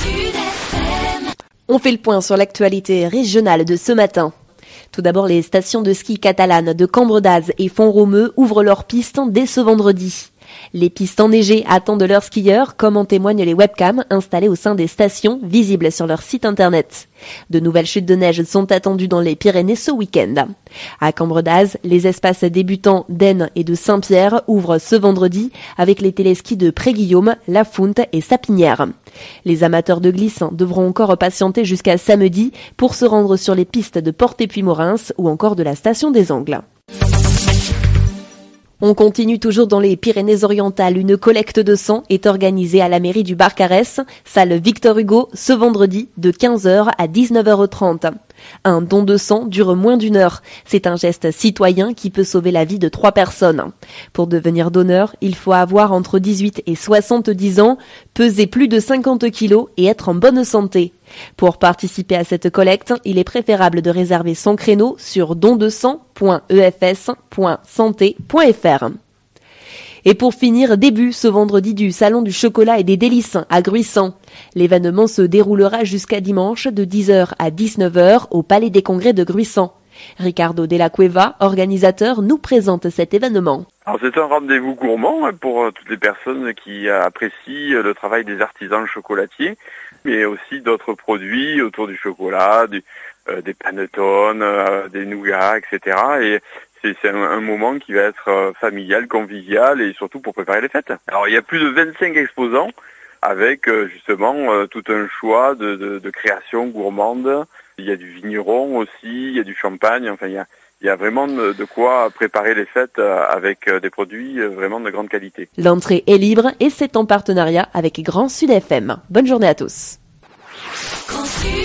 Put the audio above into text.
On fait le point sur l'actualité régionale de ce matin. Tout d'abord, les stations de ski catalanes de Cambre d'Az et Font-Romeu ouvrent leurs pistes dès ce vendredi. Les pistes enneigées attendent leurs skieurs, comme en témoignent les webcams installées au sein des stations, visibles sur leur site internet. De nouvelles chutes de neige sont attendues dans les Pyrénées ce week-end. À Cambre d'Az, les espaces débutants d'Aisne et de Saint-Pierre ouvrent ce vendredi avec les téléskis de Pré-Guillaume, La Founte et Sapinière. Les amateurs de glisse devront encore patienter jusqu'à samedi pour se rendre sur les pistes de Porte-et-Puy-Morins ou encore de la station des Angles. On continue toujours dans les Pyrénées-Orientales. Une collecte de sang est organisée à la mairie du Barcarès, salle Victor Hugo, ce vendredi de 15h à 19h30. Un don de sang dure moins d'1 heure. C'est un geste citoyen qui peut sauver la vie de 3 personnes. Pour devenir donneur, il faut avoir entre 18 et 70 ans, peser plus de 50 kilos et être en bonne santé. Pour participer à cette collecte, il est préférable de réserver son créneau sur dondesang.efs.santé.fr. Et pour finir, début ce vendredi du Salon du chocolat et des délices à Gruissant. L'événement se déroulera jusqu'à dimanche de 10h à 19h au Palais des Congrès de Gruissant. Ricardo Della Cueva, organisateur, nous présente cet événement. Alors c'est un rendez-vous gourmand pour toutes les personnes qui apprécient le travail des artisans chocolatiers, mais aussi d'autres produits autour du chocolat, des panettones, des nougats, etc. Et c'est un moment qui va être familial, convivial et surtout pour préparer les fêtes. Alors il y a plus de 25 exposants avec justement tout un choix de créations gourmandes. Il y a du vigneron aussi, il y a du champagne, enfin il y a vraiment de quoi préparer les fêtes avec des produits vraiment de grande qualité. L'entrée est libre et c'est en partenariat avec Grand Sud FM. Bonne journée à tous.